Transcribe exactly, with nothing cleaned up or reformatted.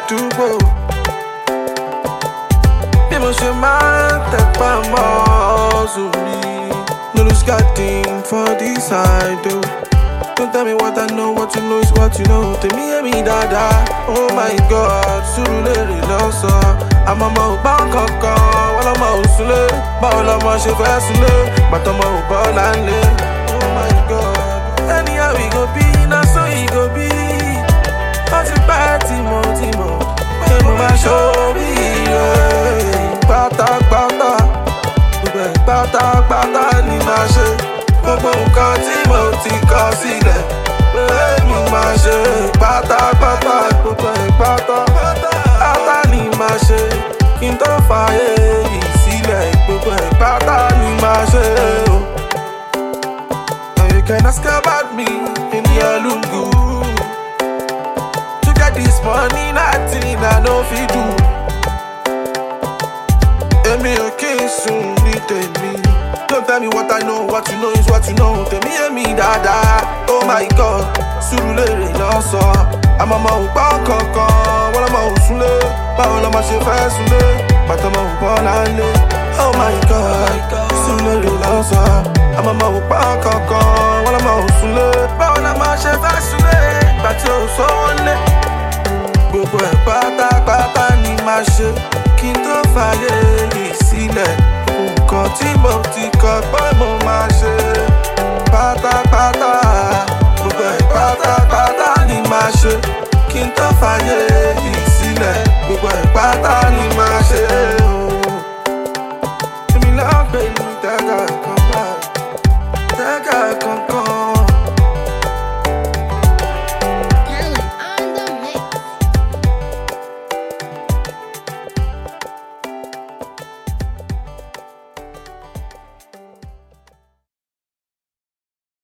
ládùúgbò. Bí mo ṣe máa ń tẹpá mọ́ hustle mi. No lose guarding for this side though. Don't tell me what I know, what you know is what you know. Tèmi yé mi dáadáa, oh my god, Surulere lọ́sọ̀. Àmọ́ ọmọ ò gbọ́ kankan, wọ́n lọ́mọ ò súnlé. Báwo lọmọ ṣe fẹ́ súnlé, bàtọ́mọ ò bọ́ láńlé. Oh my god, anyhow we go be, na so e go be. Ó ti pẹ́ tí mo ti mọ̀, pé mo máa ṣorí rẹ̀. Pátápátá, gbogbo ẹ̀ pátápátá ni màá ṣe. Gbogbo nǹkan tí mo ti kọ sílẹ̀, pé mo máa ṣe. Pátápátá, gbogbo ẹ̀ pátápátá ni màá ṣe. Kí n tó fààyè yìí sílẹ̀, gbogbo ẹ̀ pátá ni màá ṣe. Now you can ask about me in your lungu. To get this money, nothing I no fit do. Èmi ò kí n sùn ní tèmi. Don't tell me what I know, what you know is what you know. Tèmi yé mi dáadáa, oh my god, Surulere lọ́sọ̀. Àmọ́ ọmọ ò gbọ́ kankan, wọ́n lọ́mọ ò súnlé. Báwo lọmọ ṣe fẹ́ súnlé, bàtọ́mọ ò bọ́ láńlé. Oh my god, Surulere lọ́sọ̀. Àmọ́ ọmọ ò gbọ́ kankan, wọ́n lọ́mọ ò súnlé. Báwo lọmọ ṣe fẹ́ súnlé, bàtí ò sówó lé. Gbogbo ẹ̀ pátápátá ni màá ṣe. Kí n tó fààyè yìí sílẹ̀, nǹkan tí mo ti kọ pé mo máa ṣe. Pátápátá, gbogbo ẹ̀ pátápátá ni màá ṣe. Kí n tó fààyè